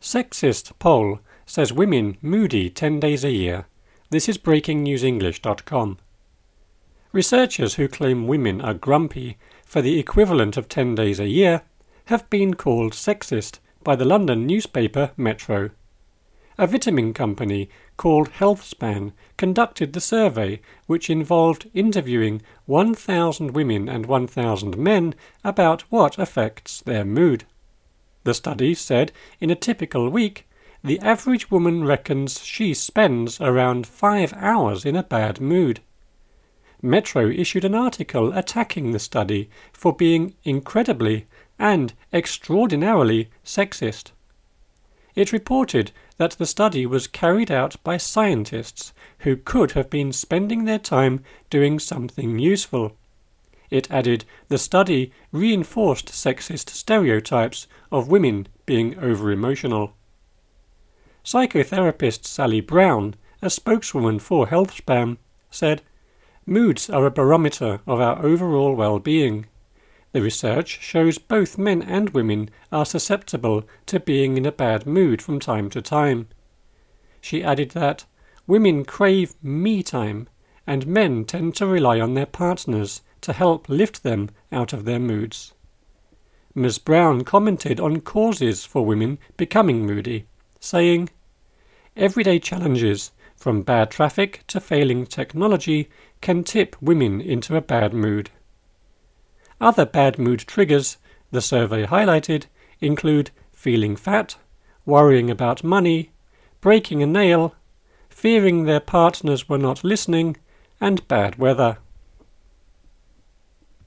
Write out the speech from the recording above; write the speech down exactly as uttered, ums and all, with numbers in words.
Sexist poll says women moody ten days a year. This is breaking news english dot com. Researchers who claim women are grumpy for the equivalent of ten days a year have been called sexist by the London newspaper Metro. A vitamin company called HealthSpan conducted the survey, which involved interviewing one thousand women and one thousand men about what affects their mood. The study said in a typical week, the average woman reckons she spends around five hours in a bad mood. Metro issued an article attacking the study for being incredibly and extraordinarily sexist. It reported that the study was carried out by scientists who could have been spending their time doing something useful. It added the study reinforced sexist stereotypes of women being over-emotional. Psychotherapist Sally Brown, a spokeswoman for HealthSpan, said, "Moods are a barometer of our overall well-being. The research shows both men and women are susceptible to being in a bad mood from time to time." She added that women crave me time and men tend to rely on their partners to help lift them out of their moods. Miz Brown commented on causes for women becoming moody, saying, "Everyday challenges, from bad traffic to failing technology, can tip women into a bad mood." Other bad mood triggers, the survey highlighted, include feeling fat, worrying about money, breaking a nail, fearing their partners were not listening, and bad weather.